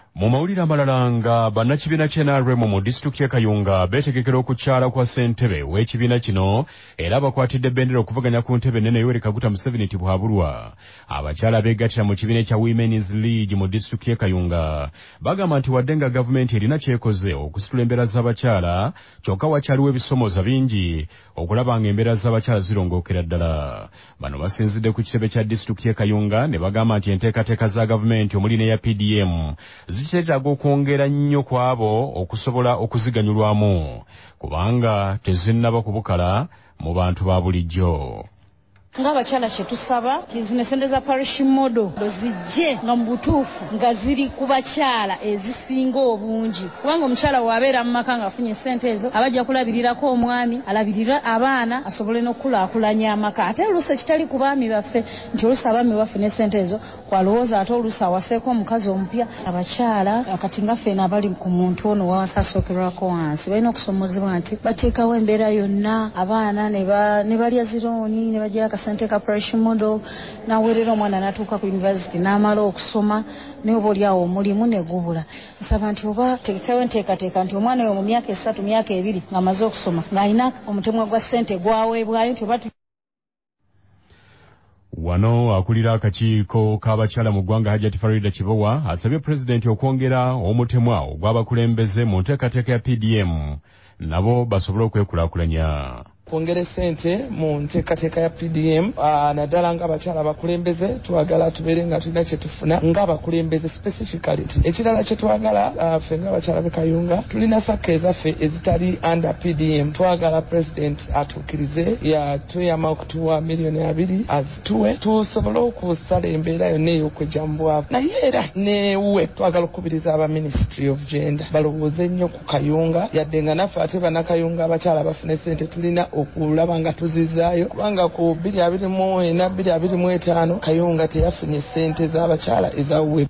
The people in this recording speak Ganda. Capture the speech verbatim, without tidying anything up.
Mu mawulire amalala nga bannakibiina ky'N R M mu disitulikiti y'e Kayunga beetegekera okukyala kwa ssentebe w'ekibiina kino era bakwatidde ebendera okuvuganya ku ntebe ennene Yoweri Kaguta Museveni nti bwabulwa. Abakyala beegattira mu kibiina ekya Women's League mu disitulikiti y'e Kayunga bagamba nti wadde nga gavumenti erina kyekoze okusitula embeera z'abakyala kyokka wakyaliwo ebisomooza bingi okulaba nga embeera z'abakyala zirongookera ddala. Bano basinzidde ku kitebe kya disitulikiti y'e Kayunga ne bagamba nti enteekateeka za gavumenti omuli n'eya P D M zikyetaaga okwongera nnyo ku abo okusobola okuziganyulwamu kubanga tezinnaba kubukala mu bantu ba bulijjo. Ng'abakyala kye tusaba zino sente za parish model zijje nga mu butuufu nga ziri ku bakyala ezisinga obungi kubanga omukyala w'abeera mu maka ng'afunye sente ezo abajja kulabirirako omwami alabirira abaana asobole n'okulaakulanya amaka ate oluusi ekitali ku baami baffe nti oluusi abaami bafune sente ezo kwalowooza ate oluusi awaseeko omukazi omupya. Abakyala akati nga ffeena abali ku muntu ono wansi asookerwako wansi balina okusomozebwa nti bateekawo embeera yonna abaana ne balya zirooni ne bajja sente ka parish model nawerera omwana natuuka ku university n'amala okusoma ne oba oliawo omulimu ne gubula. Nsaba nti oba tegekayo nteekateeka nti omwana oyo mu myaka esatu myaka ebiri ng'amaze okusoma ng'alina omutemwa gwa ssente gwaweebwayo nti oba wano akulira akakiiko k'abakyala mu ggwanga Hajjati Farida Kibowa asabye pulezidenti okwongera omutemwa ogw'abakulembeze mu nteekateeka ya P D M nabo basobole okwekulaakulanya. Kwongera sente mu nteekateeka ya P D M naddala ng'abakyala abakulembeze twagala tubeere nga tulina kye tufuna ng'abakulembeze specifically. Ekirala kye twagala ffe ng'abakyala b'e Kayunga tulina sakka ezaffe ezitali under P D M. Twagala president atuukirize yatuyama okutuwa miliyoni abiri azituwe tusobole okusala embeera yonna ey'okwejja mu bwavu. Naye era newe twagala okukubiriza aba Ministry of Gender balowooze nnyo ku Kayunga yadde nga naffe ate bannakayunga abakyala bafune sente tulina okulaba nga tuzizaayo kubanga ku bbiri abiri mu ena bbiri abiri mu etaano Kayunga teyafunye ssente z'abakyala ezawuwe.